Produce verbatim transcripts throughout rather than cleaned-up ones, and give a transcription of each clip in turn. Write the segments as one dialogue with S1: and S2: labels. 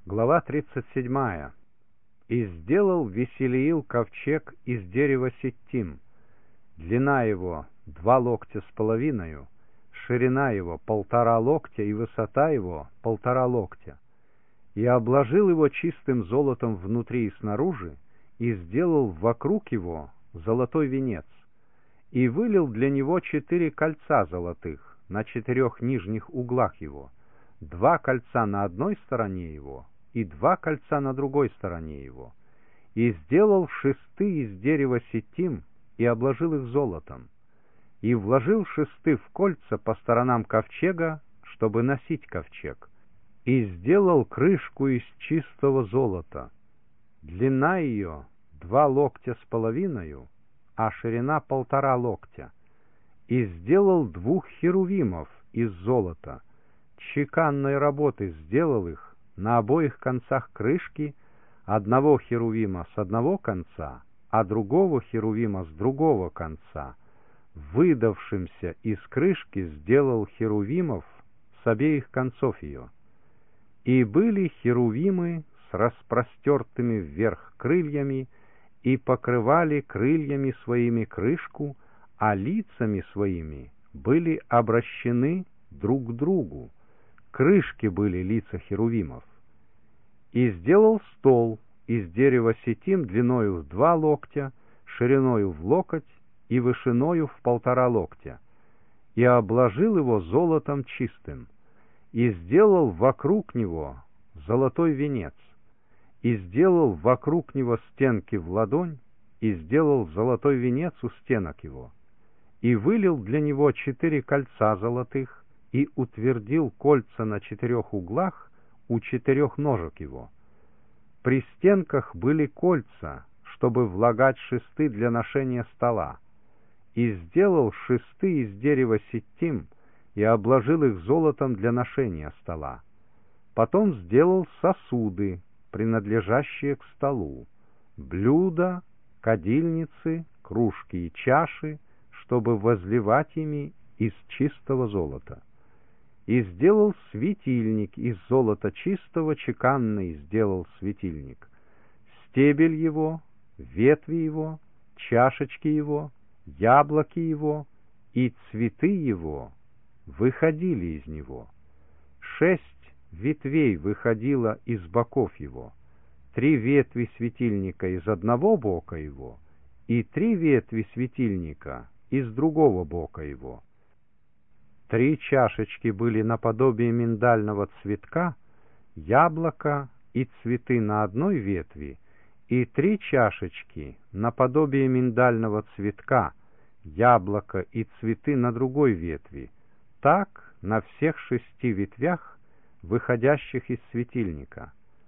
S1: Глава тридцать седьмая. «И сделал Веселиил ковчег из дерева ситим. Длина его два локтя с половиною, ширина его полтора локтя и высота его полтора локтя. И обложил его чистым золотом внутри и снаружи, и сделал вокруг его золотой венец, и вылил для него четыре кольца золотых на четырех нижних углах его, два кольца на одной стороне его и два кольца на другой стороне его, и сделал шесты из дерева ситим и обложил их золотом, и вложил шесты в кольца по сторонам ковчега, чтобы носить ковчег, и сделал крышку из чистого золота. Длина ее два локтя с половиною, а ширина полтора локтя, и сделал двух херувимов из золота, чеканной работы сделал их на обоих концах крышки, одного херувима с одного конца, а другого херувима с другого конца. Выдавшимся из крышки сделал херувимов с обеих концов ее. И были херувимы с распростертыми вверх крыльями, и покрывали крыльями своими крышку, а лицами своими были обращены друг к другу. Крышки были лица херувимов. И сделал стол из дерева ситим длиною в два локтя, шириною в локоть и вышиною в полтора локтя, и обложил его золотом чистым, и сделал вокруг него золотой венец, и сделал вокруг него стенки в ладонь, и сделал золотой венец у стенок его, и вылил для него четыре кольца золотых, и утвердил кольца на четырех углах у четырех ножек его. При стенках были кольца, чтобы влагать шесты для ношения стола, и сделал шесты из дерева ситим и обложил их золотом для ношения стола. Потом сделал сосуды, принадлежащие к столу, блюда, кадильницы, кружки и чаши, чтобы возливать ими из чистого золота. И сделал светильник из золота чистого, чеканный сделал светильник. Стебель его, ветви его, чашечки его, яблоки его и цветы его выходили из него. Шесть ветвей выходило из боков его, три ветви светильника из одного бока его и три ветви светильника из другого бока его. Три чашечки были наподобие миндального цветка, яблоко и цветы на одной ветви, и три чашечки наподобие миндального цветка, яблоко и цветы на другой ветви, так на всех шести ветвях, выходящих из светильника.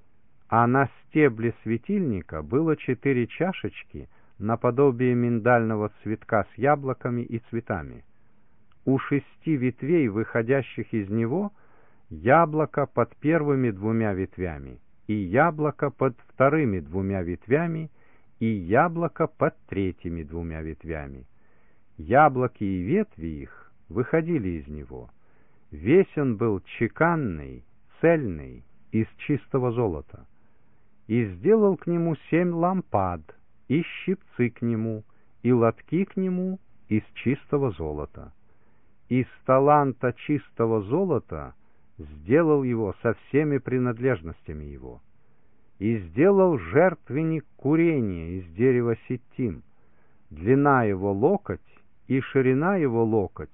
S1: А на стебле светильника было четыре чашечки наподобие миндального цветка с яблоками и цветами. У шести ветвей, выходящих из него, яблоко под первыми двумя ветвями, и яблоко под вторыми двумя ветвями, и яблоко под третьими двумя ветвями. Яблоки и ветви их выходили из него. Весь он был чеканный, цельный, из чистого золота. И сделал к нему семь лампад, и щипцы к нему, и лотки к нему из чистого золота. Из таланта чистого золота сделал его со всеми принадлежностями его. И сделал жертвенник курения из дерева ситим, длина его локоть и ширина его локоть,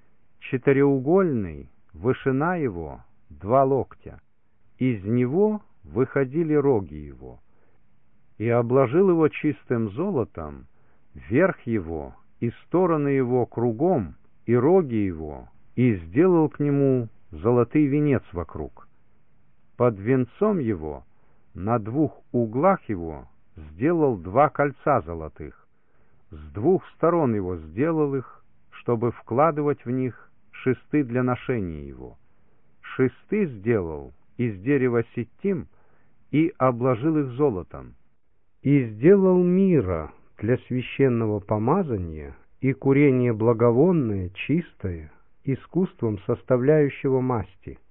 S1: четыреугольный, вышина его два локтя. Из него выходили роги его. И обложил его чистым золотом, верх его и стороны его кругом, и роги его, и сделал к нему золотый венец вокруг. Под венцом его на двух углах его сделал два кольца золотых, с двух сторон его сделал их, чтобы вкладывать в них шесты для ношения его. Шесты сделал из дерева ситим и обложил их золотом. И сделал мира для священного помазания и курение благовонное, чистое, искусством составляющего масти.